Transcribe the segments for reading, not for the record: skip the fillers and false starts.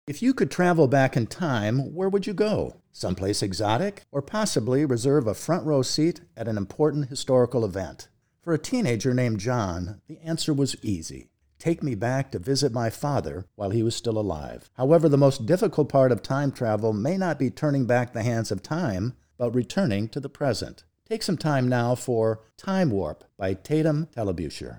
If you could travel back in time, where would you go? Someplace exotic? Or possibly reserve a front row seat at an important historical event? For a teenager named John, the answer was easy. Take me back to visit my father while he was still alive. However, the most difficult part of time travel may not be turning back the hands of time, but returning to the present. Take some time now for Time Warp by Tatum Telebucher.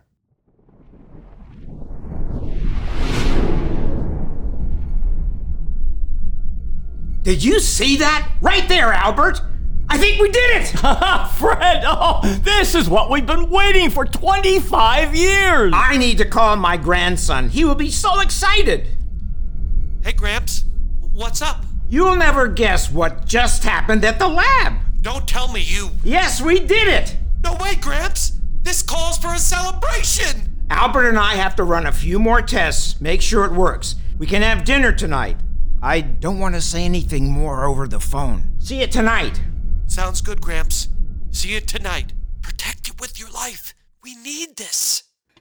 Did you see that? Right there, Albert! I think we did it! Fred, this is what we've been waiting for 25 years! I need to call my grandson. He will be so excited. Hey, Gramps, what's up? You'll never guess what just happened at the lab. Don't tell me you... Yes, we did it! No way, Gramps! This calls for a celebration! Albert and I have to run a few more tests, make sure it works. We can have dinner tonight. I don't want to say anything more over the phone. See you tonight. Sounds good, Gramps. See you tonight. Protect it with your life. We need this.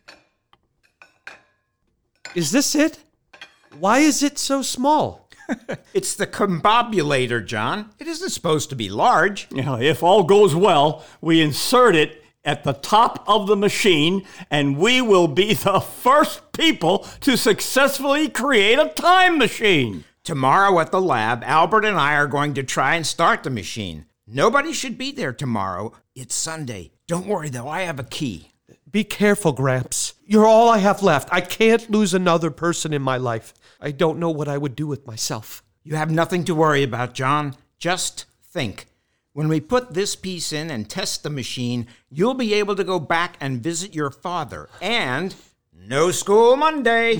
Is this it? Why is it so small? It's the combobulator, John. It isn't supposed to be large. If all goes well, we insert it at the top of the machine, and we will be the first people to successfully create a time machine. Tomorrow at the lab, Albert and I are going to try and start the machine. Nobody should be there tomorrow. It's Sunday. Don't worry, though. I have a key. Be careful, Gramps. You're all I have left. I can't lose another person in my life. I don't know what I would do with myself. You have nothing to worry about, John. Just think. When we put this piece in and test the machine, you'll be able to go back and visit your father. And no school Monday.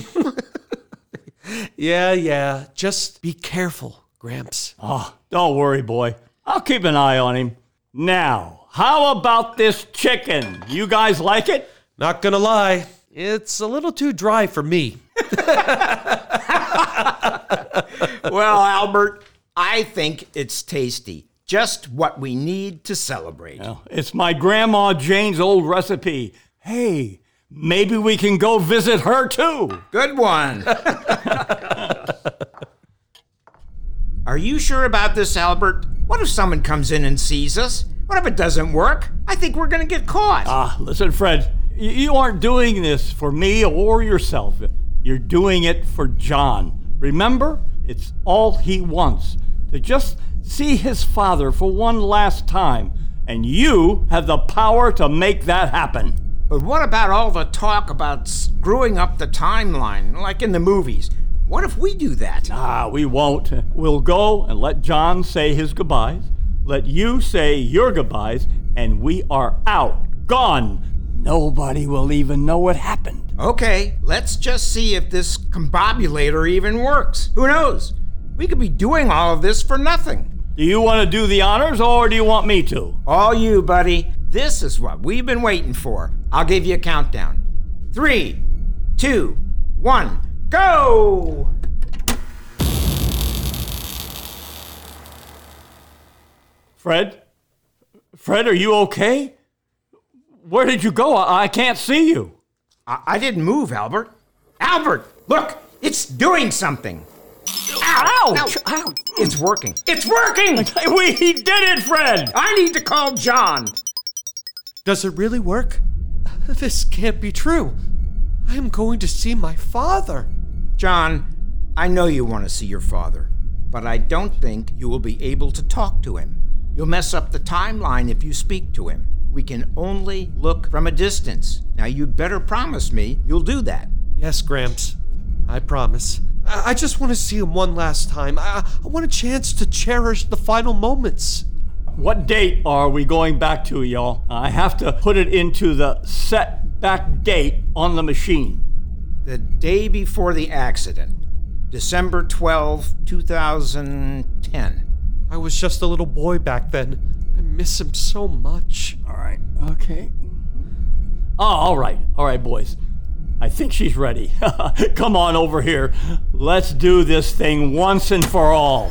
Yeah. Just be careful, Gramps. Don't worry, boy. I'll keep an eye on him. Now, how about this chicken? You guys like it? Not gonna lie, it's a little too dry for me. Well, Albert, I think it's tasty. Just what we need to celebrate. Well, it's my Grandma Jane's old recipe. Hey, maybe we can go visit her too. Good one. Are you sure about this, Albert? What if someone comes in and sees us? What if it doesn't work? I think we're going to get caught. Listen, Fred, you aren't doing this for me or yourself. You're doing it for John. Remember, it's all he wants, to just see his father for one last time. And you have the power to make that happen. But what about all the talk about screwing up the timeline, like in the movies? What if we do that? We won't. We'll go and let John say his goodbyes, let you say your goodbyes, and we are out. Gone. Nobody will even know what happened. Okay, let's just see if this combobulator even works. Who knows? We could be doing all of this for nothing. Do you want to do the honors, or do you want me to? All you, buddy. This is what we've been waiting for. I'll give you a countdown. 3, 2, 1, go! Fred? Fred, are you okay? Where did you go? I can't see you. I didn't move, Albert. Albert, look! It's doing something. Ouch! Ow. It's working. It's working! We did it, Fred! I need to call John. Does it really work? This can't be true. I am going to see my father. John, I know you want to see your father, but I don't think you will be able to talk to him. You'll mess up the timeline if you speak to him. We can only look from a distance. Now, you'd better promise me you'll do that. Yes, Gramps. I promise. I just want to see him one last time. I want a chance to cherish the final moments. What date are we going back to, y'all? I have to put it into the set back date on the machine. The day before the accident, December 12, 2010. I was just a little boy back then. I miss him so much. All right, okay. All right, boys. I think she's ready. Come on over here. Let's do this thing once and for all.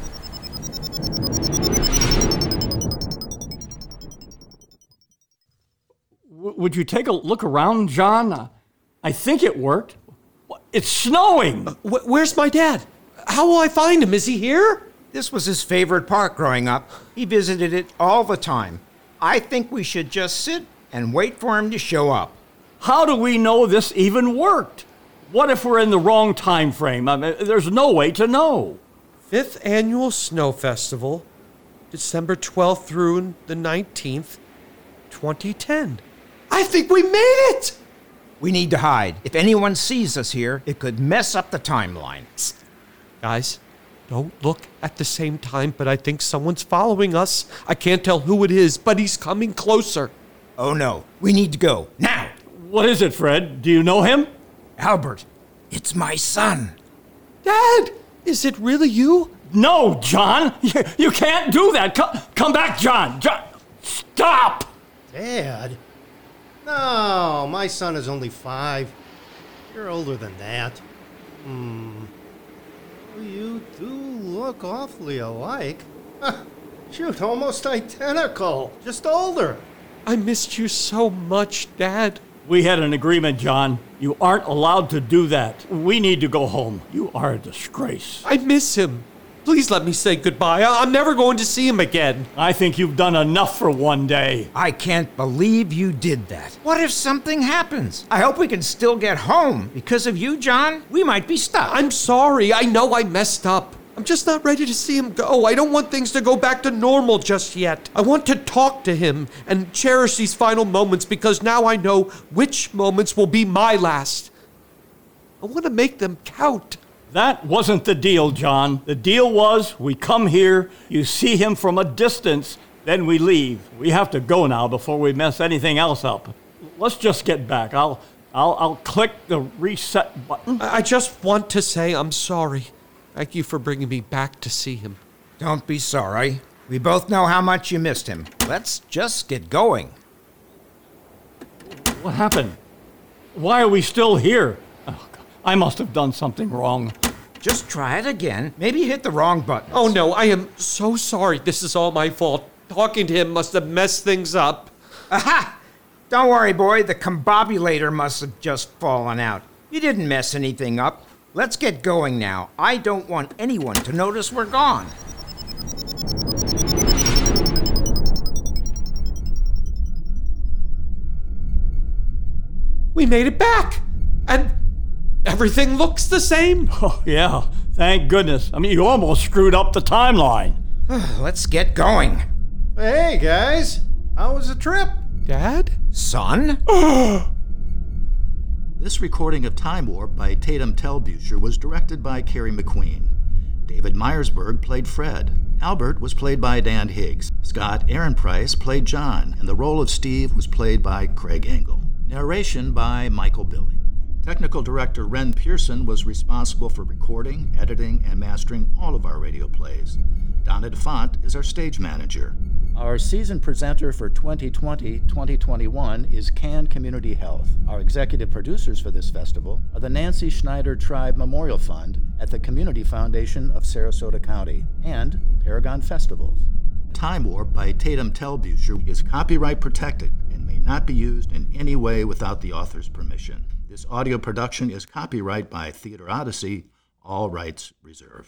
Would you take a look around, John? I think it worked. It's snowing. Where's my dad? How will I find him? Is he here? This was his favorite park growing up. He visited it all the time. I think we should just sit and wait for him to show up. How do we know this even worked? What if we're in the wrong time frame? I mean, there's no way to know. 5th Annual Snow Festival, December 12th through the 19th, 2010. I think we made it! We need to hide. If anyone sees us here, it could mess up the timeline. Guys, don't look at the same time, but I think someone's following us. I can't tell who it is, but he's coming closer. Oh no, we need to go, now! What is it, Fred? Do you know him? Albert, it's my son. Dad, is it really you? No, John! You can't do that! Come back, John! Stop! Dad? No, my son is only 5. You're older than that. You do look awfully alike. Shoot, almost identical. Just older. I missed you so much, Dad. We had an agreement, John. You aren't allowed to do that. We need to go home. You are a disgrace. I miss him. Please let me say goodbye. I'm never going to see him again. I think you've done enough for one day. I can't believe you did that. What if something happens? I hope we can still get home. Because of you, John, we might be stuck. I'm sorry. I know I messed up. I'm just not ready to see him go. I don't want things to go back to normal just yet. I want to talk to him and cherish these final moments because now I know which moments will be my last. I want to make them count. That wasn't the deal, John. The deal was we come here, you see him from a distance, then we leave. We have to go now before we mess anything else up. Let's just get back. I'll click the reset button. I just want to say I'm sorry. Thank you for bringing me back to see him. Don't be sorry. We both know how much you missed him. Let's just get going. What happened? Why are we still here? Oh, God. I must have done something wrong. Just try it again. Maybe you hit the wrong button. Oh no, I am so sorry. This is all my fault. Talking to him must have messed things up. Aha! Don't worry, boy. The combobulator must have just fallen out. You didn't mess anything up. Let's get going now. I don't want anyone to notice we're gone. We made it back! And everything looks the same. Oh, yeah. Thank goodness. I mean, you almost screwed up the timeline. Let's get going. Hey, guys. How was the trip? Dad? Son? This recording of Time Warp by Tatum Telbucher was directed by Carrie McQueen. David Meyersberg played Fred. Albert was played by Dan Higgs. Scott Aaron Price played John, and the role of Steve was played by Craig Engel. Narration by Michael Billy. Technical director Ren Pearson was responsible for recording, editing, and mastering all of our radio plays. Donna DeFont is our stage manager. Our season presenter for 2020-2021 is Can Community Health. Our executive producers for this festival are the Nancy Schneider Tribe Memorial Fund at the Community Foundation of Sarasota County and Paragon Festivals. Time Warp by Tatum Telbucher is copyright protected and may not be used in any way without the author's permission. This audio production is copyright by Theater Odyssey, all rights reserved.